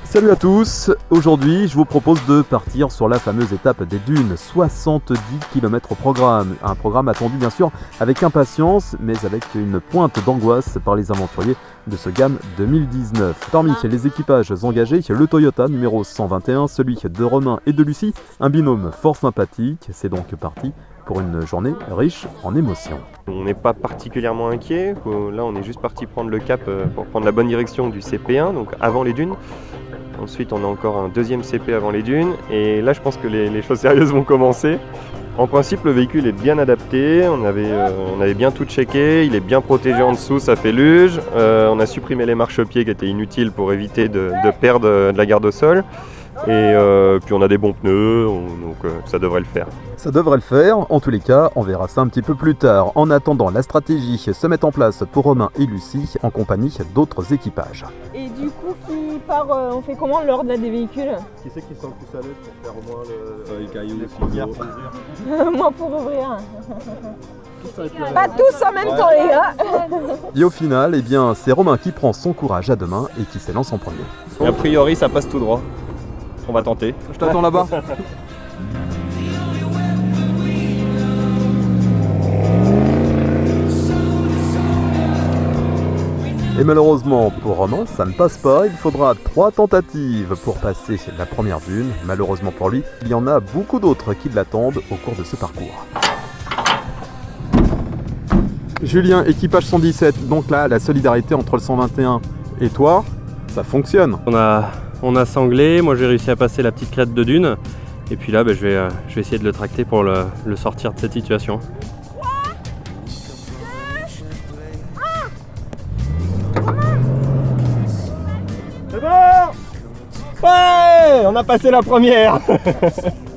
Salut à tous, aujourd'hui je vous propose de partir sur la fameuse étape des dunes, 70 km au programme, un programme attendu bien sûr avec impatience mais avec une pointe d'angoisse par les aventuriers de ce GAM 2019. Parmi les équipages engagés, le Toyota numéro 121, celui de Romain et de Lucie, un binôme fort sympathique, c'est donc parti pour une journée riche en émotions. On n'est pas particulièrement inquiet, là on est juste parti prendre le cap pour prendre la bonne direction du CP1, donc avant les dunes. Ensuite on a encore un deuxième CP avant les dunes et là je pense que les choses sérieuses vont commencer. En principe le véhicule est bien adapté, on avait bien tout checké, il est bien protégé en dessous, ça fait luge. On a supprimé les marchepieds qui étaient inutiles pour éviter de perdre de la garde au sol. Et puis on a des bons pneus, donc ça devrait le faire. Ça devrait le faire, en tous les cas, on verra ça un petit peu plus tard. En attendant, la stratégie se met en place pour Romain et Lucie en compagnie d'autres équipages. Et du coup, qui part, on fait comment l'ordre là, des véhicules? Qui c'est qui sent le plus à l'aise pour faire au moins les cailloux, les frontières pour ouvrir? Moi pour ouvrir. Pas tous en même temps les gars. Et au final, eh bien, c'est Romain qui prend son courage à deux mains et qui s'élance en premier. Et a priori ça passe tout droit. On va tenter. Je t'attends là-bas. Et malheureusement pour Romain, ça ne passe pas. Il faudra 3 tentatives pour passer la première dune. Malheureusement pour lui, il y en a beaucoup d'autres qui l'attendent au cours de ce parcours. Julien, équipage 117. Donc là, la solidarité entre le 121 et toi, ça fonctionne. On a sanglé, moi j'ai réussi à passer la petite crête de dune et puis là je vais essayer de le tracter pour le sortir de cette situation. C'est bon! Ouais! On a passé la première!